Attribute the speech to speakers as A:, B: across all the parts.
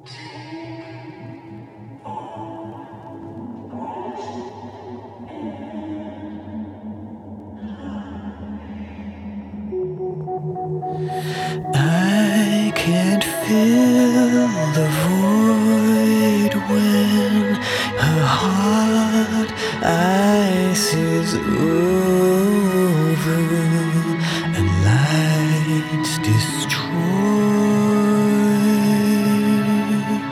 A: I can't fill the void when her heart ices over and lights destroyed.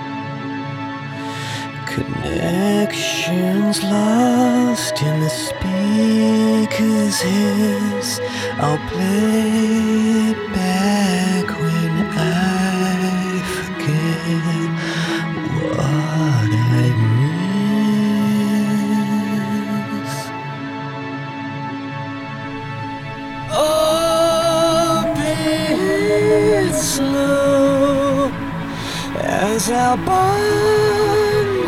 A: Connections lost in the speaker's hiss. I'll play it back when I forget what I miss. Oh, be slow as our bond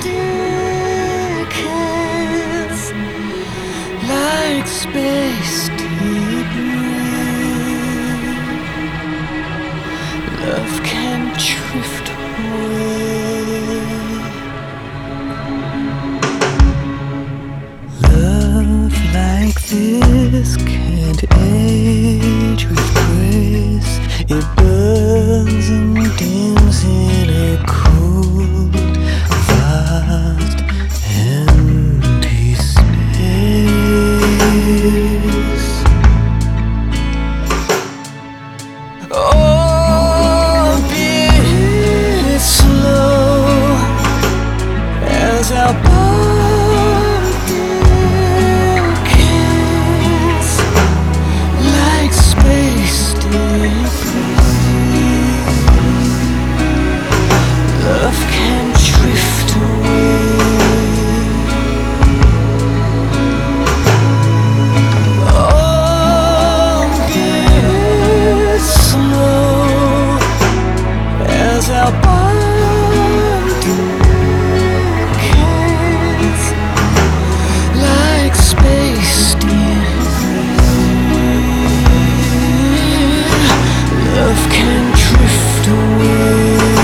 A: decays like space debris. Love can drift away. Love like this can't age with grace. It burns and dims in a cold, vast, empty space. Oh, be slow as our bond decays like space debris. Love can drift away. Oh, be slow as our bond decays like space debris. Love can drift away.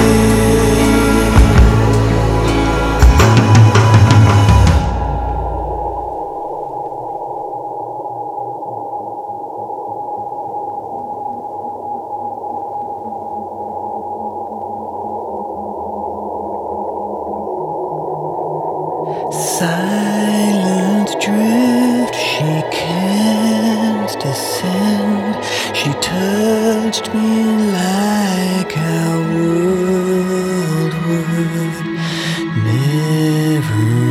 A: Silent drift, she can't descend. She touched me like our world would never